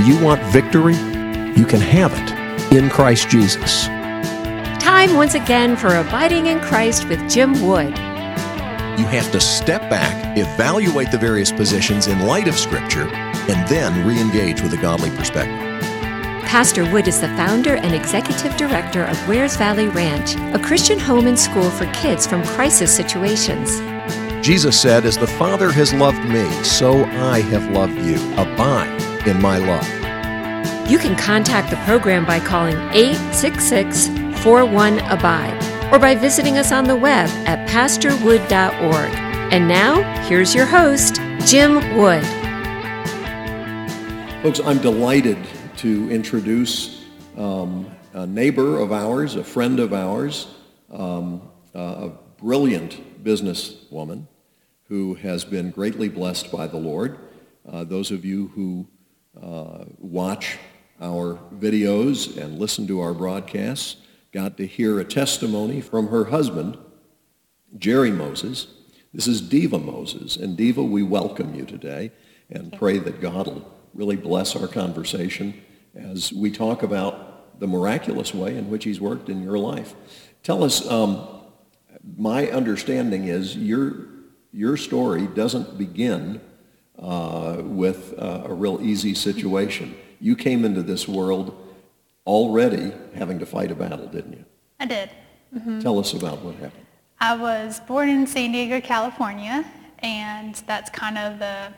Do you want victory? You can have it in Christ Jesus. Time once again for Abiding in Christ with Jim Wood. You have to step back, evaluate the various positions in light of Scripture, and then re-engage with a godly perspective. Pastor Wood is the founder and executive director of Wares Valley Ranch, a Christian home and school for kids from crisis situations. Jesus said, "As the Father has loved me, so I have loved you. Abide in my love." You can contact the program by calling 866-41-ABIDE or by visiting us on the web at pastorwood.org. And now, here's your host, Jim Wood. Folks, I'm delighted to introduce a neighbor of ours, a friend of ours, a brilliant businesswoman who has been greatly blessed by the Lord. Those of you who watch our videos and listen to our broadcasts got to hear a testimony from her husband, Jerry Moses. This is Diva Moses. And Diva, we welcome you today and pray that God will really bless our conversation as we talk about the miraculous way in which he's worked in your life. Tell us, my understanding is your story doesn't begin with a real easy situation. You came into this world already having to fight a battle, didn't you? I did. Mm-hmm. Tell us about what happened. I was born in San Diego, California, and that's kind of the,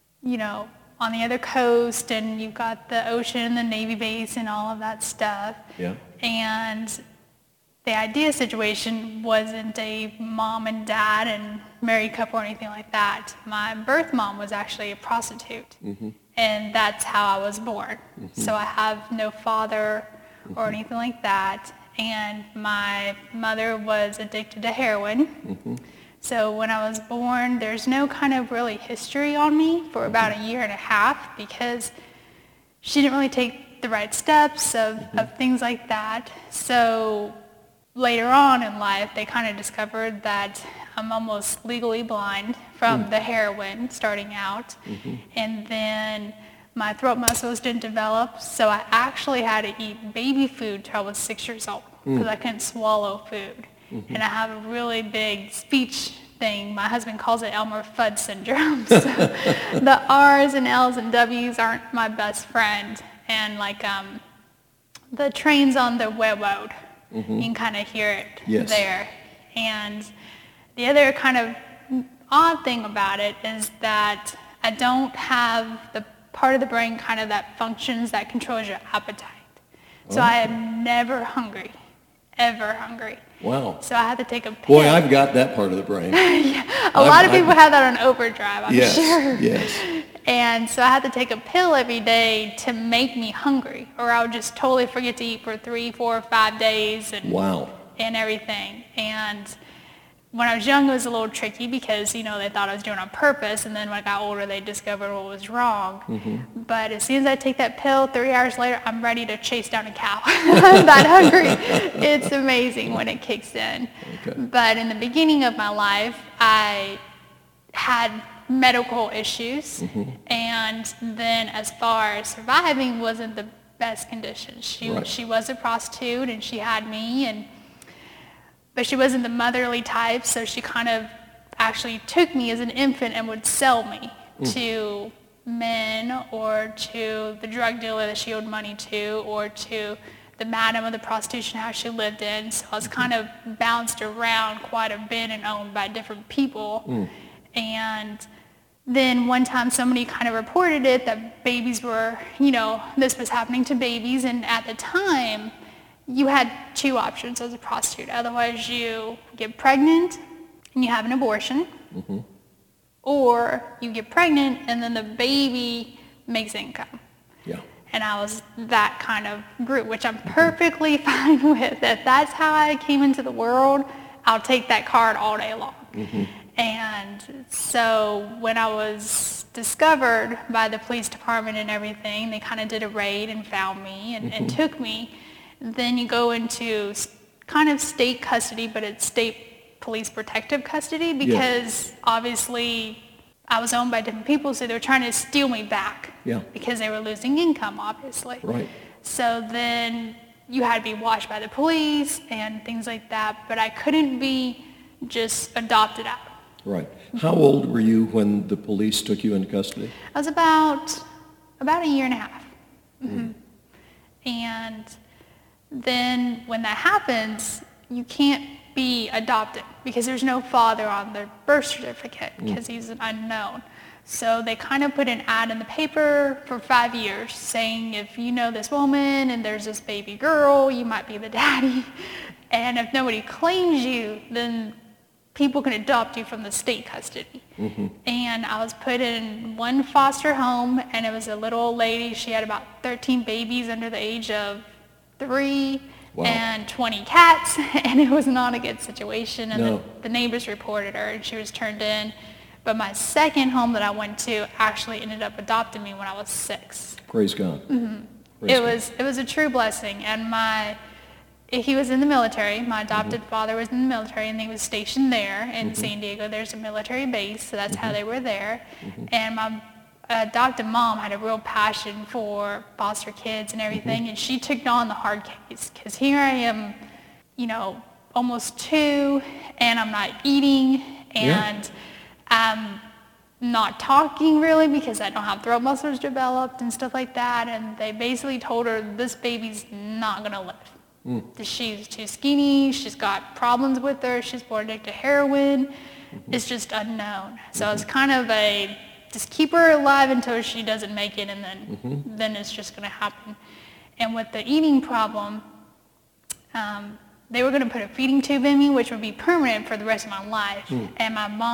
on the other coast, and you've got the ocean, the Navy base, and all of that stuff. Yeah. And the idea situation wasn't a mom and dad and married couple or anything like that. My birth mom was actually a prostitute, mm-hmm. and that's how I was born. Mm-hmm. So I have no father or mm-hmm. anything like that, and my mother was addicted to heroin. Mm-hmm. So when I was born, there's no kind of really history on me for about a year and a half because she didn't really take the right steps of things like that. So later on in life, they kind of discovered that I'm almost legally blind from the heroin starting out. Mm-hmm. And then my throat muscles didn't develop, so I actually had to eat baby food till I was 6 years old because I couldn't swallow food. Mm-hmm. And I have a really big speech thing. My husband calls it Elmer Fudd syndrome. So the R's and L's and W's aren't my best friend. And like the trains on the railroad, you can kind of hear it there. And the other kind of odd thing about it is that I don't have the part of the brain kind of that functions that controls your appetite. So I am never hungry. Ever hungry. Wow. So I had to take a pill. Boy, I've got that part of the brain. A lot of people have that on overdrive, I'm sure. Yes. And so I had to take a pill every day to make me hungry, or I would just totally forget to eat for 3, 4, 5 days and everything. And when I was young, it was a little tricky because, they thought I was doing it on purpose, and then when I got older, they discovered what was wrong. Mm-hmm. But as soon as I take that pill, 3 hours later, I'm ready to chase down a cow. I'm that hungry. It's amazing when it kicks in. Okay. But in the beginning of my life, I had medical issues, and then as far as surviving, wasn't the best conditions. She was a prostitute, and she had me, but she wasn't the motherly type, so she kind of actually took me as an infant and would sell me to men or to the drug dealer that she owed money to or to the madam of the prostitution house she lived in. So I was kind of bounced around quite a bit and owned by different people. And then one time somebody kind of reported it that babies were, this was happening to babies, and at the time, you had 2 options as a prostitute. Otherwise, you get pregnant and you have an abortion, or you get pregnant and then the baby makes income. Yeah. And I was that kind of group, which I'm perfectly fine with. If that's how I came into the world, I'll take that card all day long. And so when I was discovered by the police department and everything, they kind of did a raid and found me and took me. Then you go into kind of state custody, but it's state police protective custody because obviously I was owned by different people, so they were trying to steal me back. Yeah. Because they were losing income, obviously. Right. So then you had to be watched by the police and things like that, but I couldn't be just adopted out. Right. How old were you when the police took you into custody? I was about a year and a half. Mm-hmm. And then when that happens, you can't be adopted because there's no father on the birth certificate because he's an unknown. So they kind of put an ad in the paper for 5 years saying if you know this woman and there's this baby girl, you might be the daddy. And if nobody claims you, then people can adopt you from the state custody. Mm-hmm. And I was put in one foster home, and it was a little old lady. She had about 13 babies under the age of 3. Wow. And 20 cats, and it was not a good situation. And the neighbors reported her, and she was turned in. But my second home that I went to actually ended up adopting me when I was 6. Praise God. Mm-hmm. Praise God. It was a true blessing. And he was in the military. My adopted father was in the military, and he was stationed there in San Diego. There's a military base, so that's how they were there. And my adopted mom had a real passion for foster kids and everything, and she took on the hard case because here I am, almost 2, and I'm not eating, and I'm not talking really because I don't have throat muscles developed and stuff like that, and they basically told her this baby's not going to live. She's too skinny, she's got problems with her, she's born addicted to heroin, it's just unknown. So it's kind of just keep her alive until she doesn't make it, and then it's just going to happen. And with the eating problem, they were going to put a feeding tube in me, which would be permanent for the rest of my life. And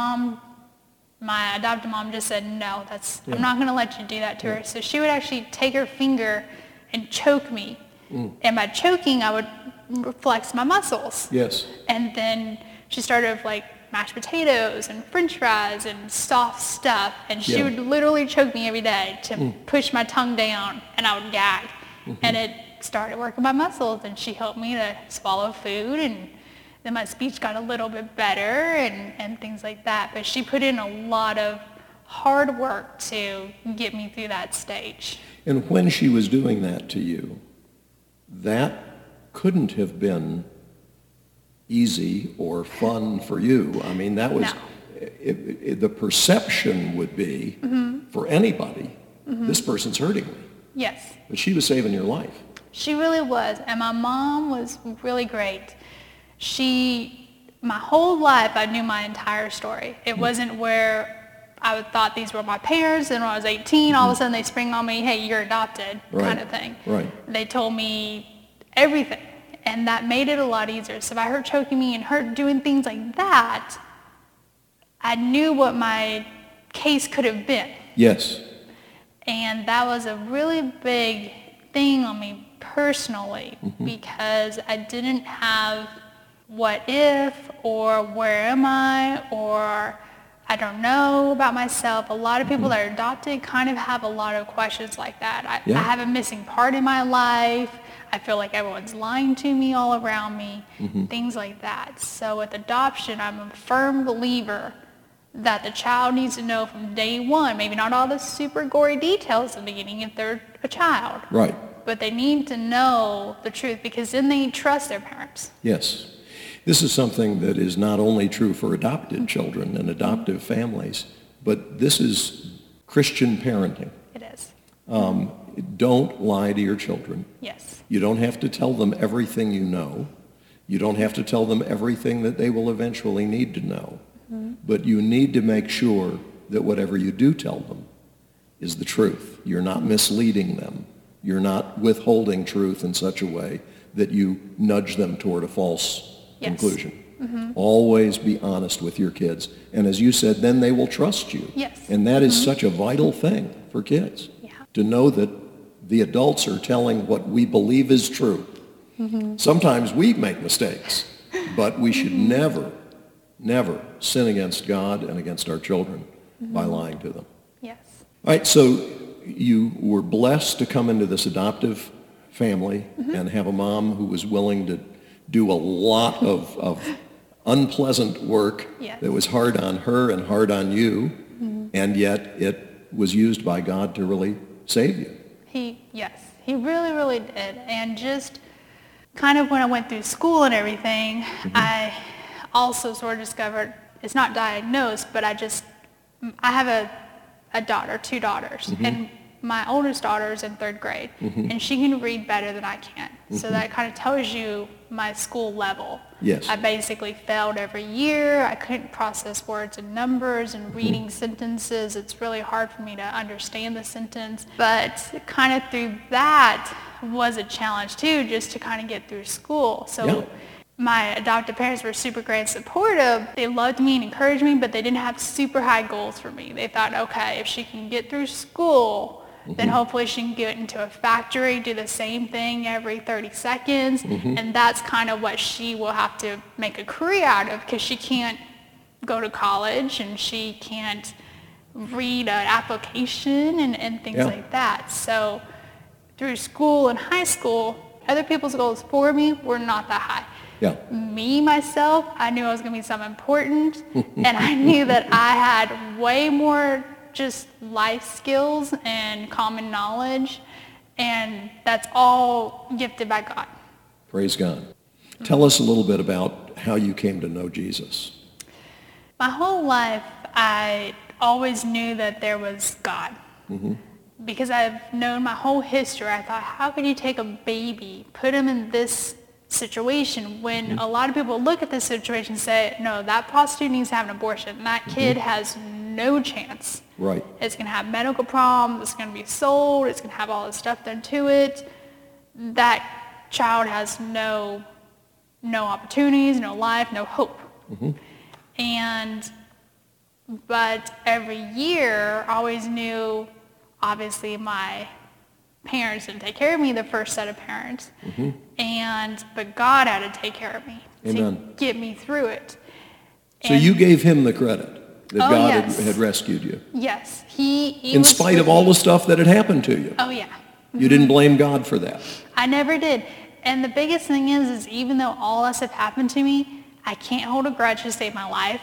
my adopted mom just said, no, I'm not going to let you do that to her. So she would actually take her finger and choke me. And by choking, I would flex my muscles. Yes. And then she started with mashed potatoes and french fries and soft stuff, and she would literally choke me every day to push my tongue down, and I would gag. And it started working my muscles, and she helped me to swallow food, and then my speech got a little bit better and things like that. But she put in a lot of hard work to get me through that stage. And when she was doing that to you, that couldn't have been easy or fun for you. I mean, that was, the perception would be, for anybody, this person's hurting me. Yes. But she was saving your life. She really was. And my mom was really great. My whole life, I knew my entire story. It wasn't where I thought these were my parents, and when I was 18, all of a sudden they spring on me, hey, you're adopted, kind of thing. Right. They told me everything. And that made it a lot easier. So by her choking me and her doing things like that, I knew what my case could have been. Yes. And that was a really big thing on me personally because I didn't have what if or where am I or I don't know about myself. A lot of people that are adopted kind of have a lot of questions like that. I have a missing part in my life. I feel like everyone's lying to me all around me, things like that. So with adoption, I'm a firm believer that the child needs to know from day one, maybe not all the super gory details in the beginning if they're a child. Right. But they need to know the truth because then they trust their parents. Yes. This is something that is not only true for adopted children and adoptive families, but this is Christian parenting. It is. Don't lie to your children. Yes. You don't have to tell them everything you know. You don't have to tell them everything that they will eventually need to know. But you need to make sure that whatever you do tell them is the truth. You're not misleading them. You're not withholding truth in such a way that you nudge them toward a false conclusion. Always be honest with your kids. And as you said, then they will trust you. Yes. And that is such a vital thing for kids. To know that the adults are telling what we believe is true. Sometimes we make mistakes, but we should never sin against God and against our children by lying to them. Yes. All right, so you were blessed to come into this adoptive family and have a mom who was willing to do a lot of unpleasant work that was hard on her and hard on you. And yet it was used by God to really save you. Yes, he really, really did. And just kind of when I went through school and everything, I also sort of discovered, it's not diagnosed, but I have a daughter, 2 daughters, and my oldest daughter is in 3rd grade, and she can read better than I can. So that kind of tells you my school level. Yes. I basically failed every year. I couldn't process words and numbers and reading sentences. It's really hard for me to understand the sentence. But kind of through that was a challenge too, just to kind of get through school. So my adoptive parents were super great and supportive. They loved me and encouraged me, but they didn't have super high goals for me. They thought, okay, if she can get through school, then hopefully she can get into a factory, do the same thing every 30 seconds, and that's kind of what she will have to make a career out of, because she can't go to college and she can't read an application and things like that. So through school and high school, other people's goals for me were not that high. Yeah. Me, myself, I knew I was going to be something important, and I knew that I had way more just life skills and common knowledge, and that's all gifted by God. Praise God. Tell us a little bit about how you came to know Jesus. My whole life, I always knew that there was God. Because I've known my whole history, I thought, how could you take a baby, put him in this situation when a lot of people look at this situation and say, no, that prostitute needs to have an abortion. That kid has no chance. Right. It's going to have medical problems. It's going to be sold. It's going to have all this stuff done to it. That child has no opportunities, no life, no hope. But every year, I always knew, obviously, my parents didn't take care of me, the first set of parents, but God had to take care of me to get me through it. So you gave him the credit that God had rescued you. Yes. In spite of all the stuff that had happened to you. Oh, yeah. You didn't blame God for that. I never did. And the biggest thing is even though all that stuff happened to me, I can't hold a grudge to save my life.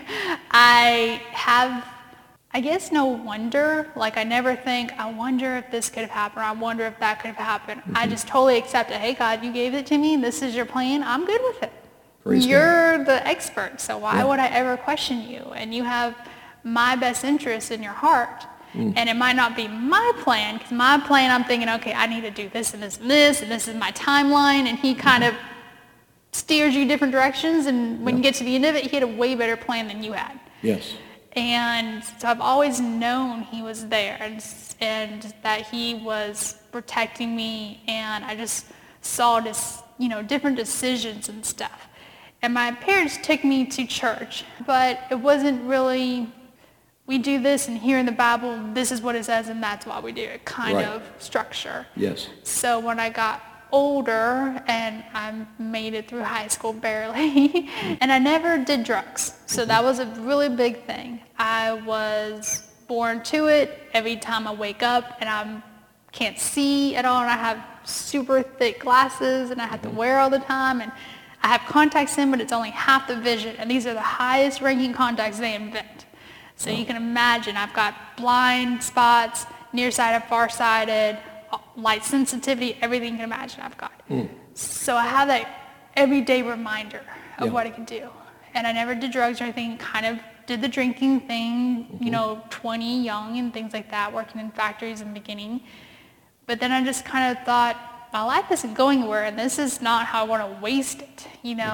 I have, I guess, no wonder. Like, I never think, I wonder if this could have happened, or I wonder if that could have happened. I just totally accept it. Hey, God, you gave it to me. This is your plan. I'm good with it. You're the expert, so why would I ever question you? And you have my best interest in your heart. And it might not be my plan, because my plan, I'm thinking, okay, I need to do this and this and this, and this is my timeline, and he kind of steers you different directions, and when you get to the end of it, he had a way better plan than you had. Yes. And so I've always known he was there, and that he was protecting me, and I just saw this, different decisions and stuff. And my parents took me to church, but it wasn't really, we do this, and here in the Bible, this is what it says, and that's why we do it, kind of structure. Yes. So when I got older, and I made it through high school barely, and I never did drugs. So that was a really big thing. I was born to it. Every time I wake up and I can't see at all, and I have super thick glasses, and I have to wear all the time, and I have contacts in, but it's only half the vision, and these are the highest ranking contacts they invent. So you can imagine, I've got blind spots, nearsighted, farsighted, light sensitivity, everything you can imagine I've got. So I have that everyday reminder of what I can do. And I never did drugs or anything, kind of did the drinking thing, 20, young and things like that, working in factories in the beginning. But then I just kind of thought, my life isn't going anywhere, and this is not how I want to waste it,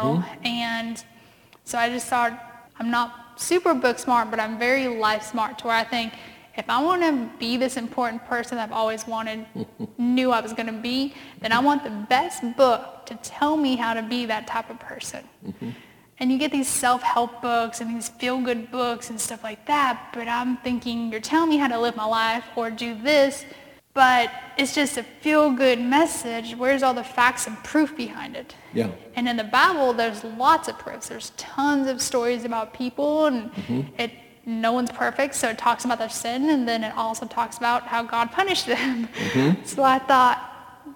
And so I just thought, I'm not super book smart, but I'm very life smart, to where I think, if I want to be this important person that I've always knew I was going to be, then I want the best book to tell me how to be that type of person. And you get these self-help books and these feel-good books and stuff like that, but I'm thinking, you're telling me how to live my life or do this, but it's just a feel-good message. Where's all the facts and proof behind it? Yeah. And in the Bible, there's lots of proofs. There's tons of stories about people, and no one's perfect, so it talks about their sin, and then it also talks about how God punished them. So I thought,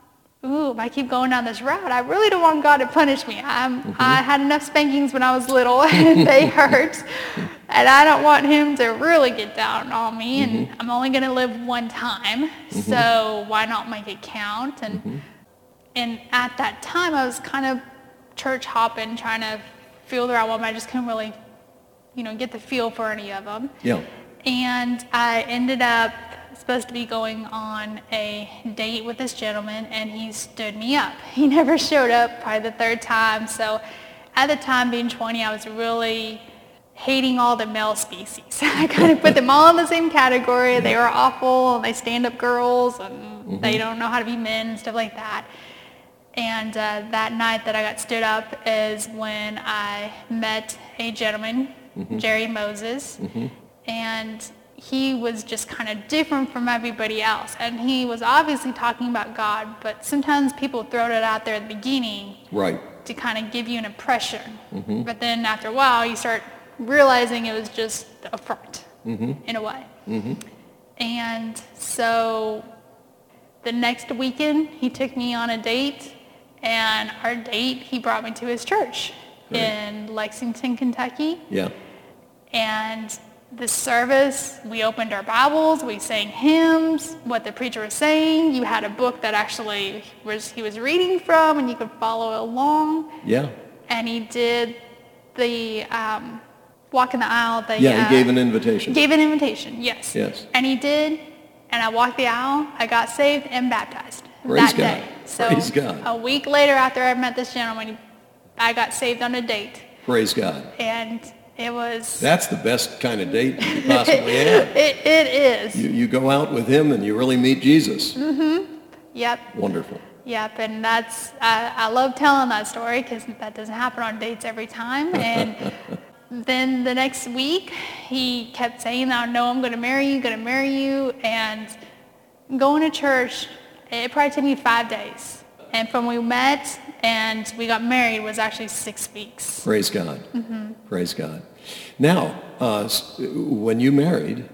if I keep going down this route, I really don't want God to punish me. I had enough spankings when I was little, and they hurt. and I don't want him to really get down on me, and I'm only going to live one time, so why not make it count? And at that time, I was kind of church hopping, trying to feel the right one, but I just couldn't really, get the feel for any of them. Yeah. And I ended up supposed to be going on a date with this gentleman, and he stood me up. He never showed up, probably the third time. So at the time, being 20, I was really hating all the male species. I kind of put them all in the same category. They were awful, and they stand-up girls, and they don't know how to be men and stuff like that. And that night that I got stood up is when I met a gentleman, Jerry Moses, and he was just kind of different from everybody else. And he was obviously talking about God, but sometimes people throw it out there at the beginning to kind of give you an impression. But then after a while, you start realizing it was just a front in a way. And so the next weekend, he took me on a date, and our date, he brought me to his church in Lexington, Kentucky. Yeah. And the service, we opened our Bibles, we sang hymns, what the preacher was saying. You had a book that actually he was reading from, and you could follow along. Yeah. And he did the walk in the aisle. He gave an invitation. Gave an invitation, yes. Yes. And he did, and I walked the aisle. I got saved and baptized Praise that God. day. So Praise God. a week later, after I met this gentleman, I got saved on a date. Praise God. And it was... That's the best kind of date you could possibly have. It is. You go out with him and you really meet Jesus. Yep. Wonderful. Yep, and that's... I love telling that story because that doesn't happen on dates every time. And then the next week, he kept saying, I know I'm going to marry you, and going to church, it probably took me 5 days. And from we met and we got married was actually 6 weeks. Praise God. Praise God. Now, when you married,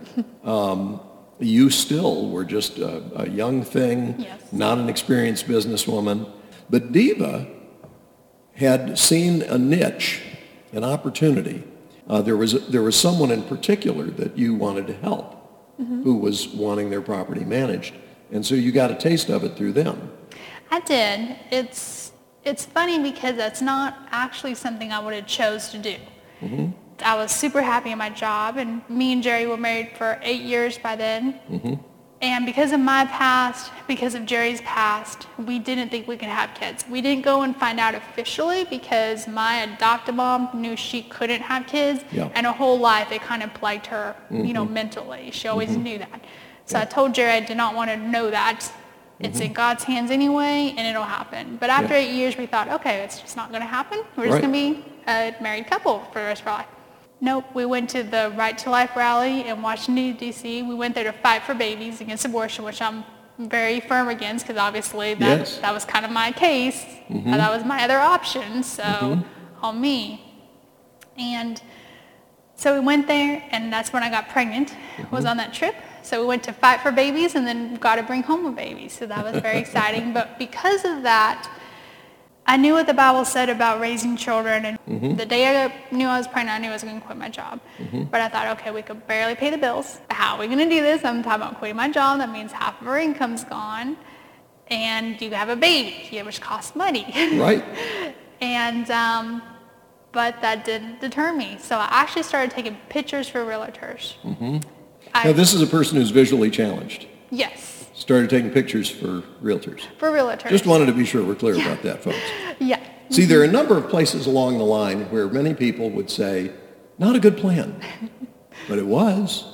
you still were just a young thing, Yes. not an experienced businesswoman. But Diva had seen a niche, an opportunity. There was someone in particular that you wanted to help who was wanting their property managed. And so you got a taste of it through them. I did. It's funny because that's not actually something I would have chose to do. I was super happy in my job, and me and Jerry were married for 8 years by then. And because of my past, because of Jerry's past, we didn't think we could have kids. We didn't go and find out officially because my adoptive mom knew she couldn't have kids, and her whole life it kind of plagued her, mentally. She always knew that. So I told Jerry I did not want to know that. It's in God's hands anyway, and it'll happen. But after 8 years, we thought, okay, it's just not going to happen. We're just going to be a married couple for the rest of our life. Nope, we went to the Right to Life rally in Washington, D.C. We went there to fight for babies against abortion, which I'm very firm against because obviously that was kind of my case. That was my other option, so on me. And so we went there, and that's when I got pregnant, was on that trip. So we went to fight for babies and then got to bring home a baby. So that was very exciting. But because of that, I knew what the Bible said about raising children. And the day I knew I was pregnant, I knew I was going to quit my job. But I thought, okay, we could barely pay the bills. How are we going to do this? I'm talking about quitting my job. That means half of our income's gone. And you have a baby, which costs money. Right. And, but that didn't deter me. So I actually started taking pictures for realtors. Now, this is a person who's visually challenged. Yes. Started taking pictures for realtors. For realtors. Just wanted to be sure we're clear about that, folks. Yeah. See, there are a number of places along the line where many people would say, not a good plan. But it was.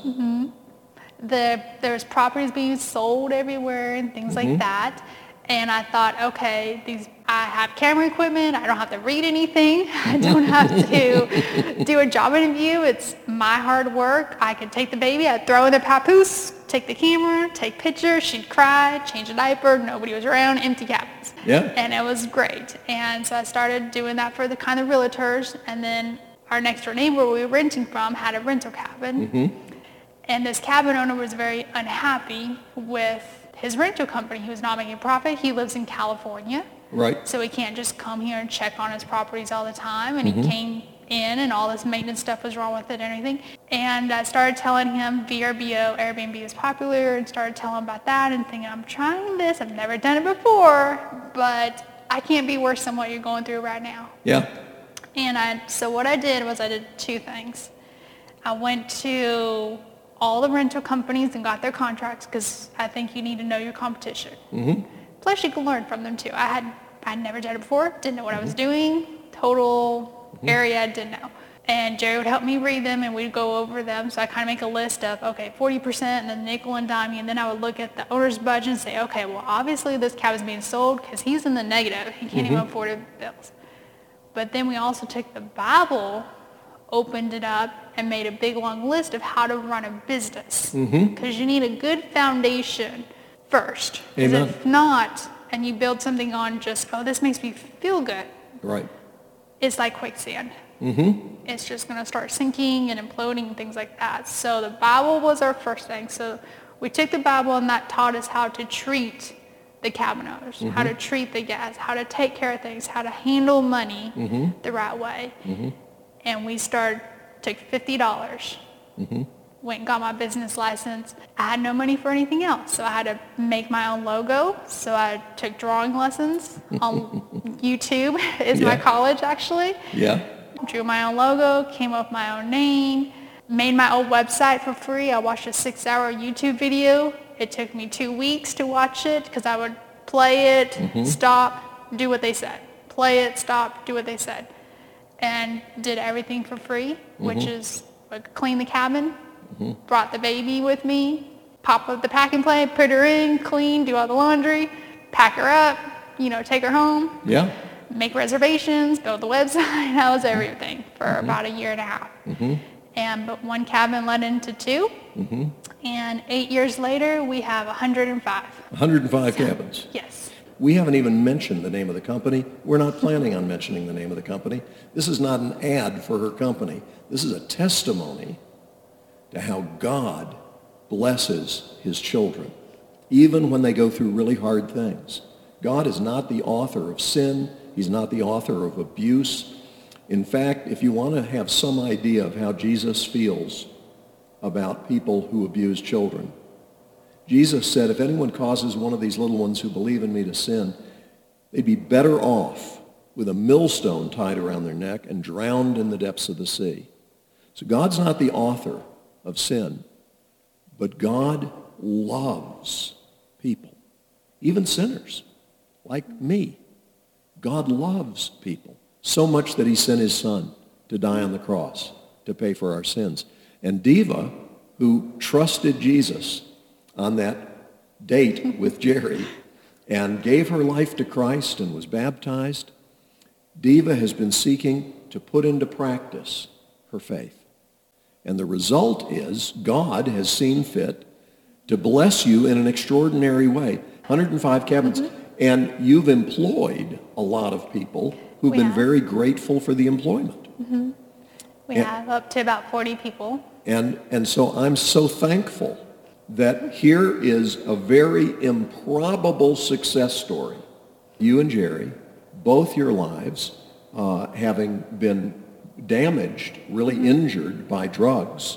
There was properties being sold everywhere and things like that. And I thought, okay, I have camera equipment. I don't have to read anything. I don't have to do a job interview. It's my hard work. I could take the baby, I'd throw in the papoose, take the camera, take pictures. She'd cry, change a diaper. Nobody was around, empty cabins. Yeah. And it was great. And so I started doing that for the kind of realtors. And then our next door neighbor we were renting from had a rental cabin. And this cabin owner was very unhappy with his rental company. He was not making a profit. He lives in California. Right. So he can't just come here and check on his properties all the time. And he came in and all this maintenance stuff was wrong with it and everything. And I started telling him VRBO, Airbnb is popular, and started telling him about that and thinking, I'm trying this. I've never done it before, but I can't be worse than what you're going through right now. Yeah. And so what I did was I did two things. I went to all the rental companies and got their contracts because I think you need to know your competition. Mm-hmm. Plus you can learn from them too. I'd never done it before, didn't know what I was doing, total area I didn't know. And Jerry would help me read them and we'd go over them. So I kind of make a list of, okay, 40% and then nickel and dime. And then I would look at the owner's budget and say, okay, well, obviously this cabin's being sold because he's in the negative. He can't even afford the bills. But then we also took the Bible, opened it up, and made a big long list of how to run a business. Because you need a good foundation first. Amen. If not, and you build something on just, oh, this makes me feel good. Right. It's like quicksand. It's just going to start sinking and imploding and things like that. So the Bible was our first thing. So we took the Bible and that taught us how to treat the cabin owners, how to treat the guests, how to take care of things, how to handle money the right way. And we took $50, went and got my business license. I had no money for anything else, so I had to make my own logo. So I took drawing lessons on YouTube. Is my college, actually. Yeah. Drew my own logo, came up with my own name, made my own website for free. I watched a 6-hour YouTube video. It took me 2 weeks to watch it because I would play it, stop, do what they said. Play it, stop, do what they said. And did everything for free, which is like clean the cabin, brought the baby with me, pop up the packing plane, put her in, clean, do all the laundry, pack her up, take her home. Yeah. Make reservations, build the website. That was everything for about a year and a half. But one cabin led into two. And 8 years later, we have 105. 105 cabins. Yes. We haven't even mentioned the name of the company. We're not planning on mentioning the name of the company. This is not an ad for her company. This is a testimony to how God blesses his children, even when they go through really hard things. God is not the author of sin. He's not the author of abuse. In fact, if you want to have some idea of how Jesus feels about people who abuse children, Jesus said, if anyone causes one of these little ones who believe in me to sin, they'd be better off with a millstone tied around their neck and drowned in the depths of the sea. So God's not the author of sin, but God loves people, even sinners like me. God loves people so much that he sent his son to die on the cross to pay for our sins. And Diva, who trusted Jesus on that date with Jerry and gave her life to Christ and was baptized, Diva has been seeking to put into practice her faith. And the result is God has seen fit to bless you in an extraordinary way. 105 cabins. And you've employed a lot of people who've been very grateful for the employment. We have up to about 40 people. And so I'm so thankful that here is a very improbable success story. You and Jerry, both your lives, having been damaged, really injured by drugs.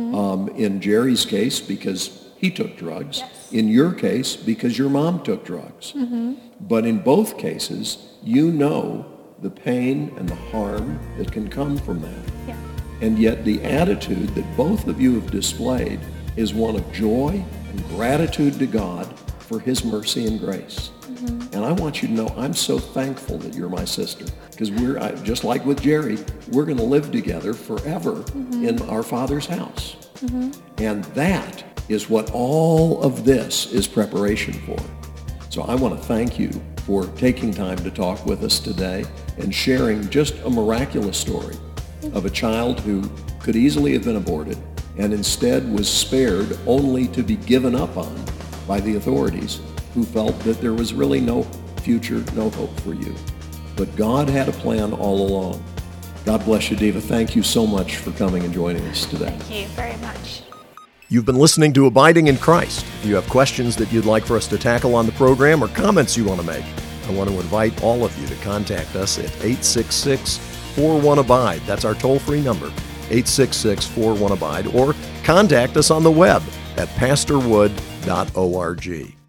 In Jerry's case, because he took drugs. Yes. In your case, because your mom took drugs. But in both cases, you know the pain and the harm that can come from that. Yeah. And yet the attitude that both of you have displayed is one of joy and gratitude to God for his mercy and grace. And I want you to know I'm so thankful that you're my sister, because we're, just like with Jerry, we're going to live together forever in our Father's house. And that is what all of this is preparation for. So I want to thank you for taking time to talk with us today and sharing just a miraculous story of a child who could easily have been aborted and instead was spared only to be given up on by the authorities, who felt that there was really no future, no hope for you. But God had a plan all along. God bless you, Diva. Thank you so much for coming and joining us today. Thank you very much. You've been listening to Abiding in Christ. If you have questions that you'd like for us to tackle on the program or comments you want to make, I want to invite all of you to contact us at 866-41-ABIDE. That's our toll-free number, 866-41-ABIDE, or contact us on the web at pastorwood.org.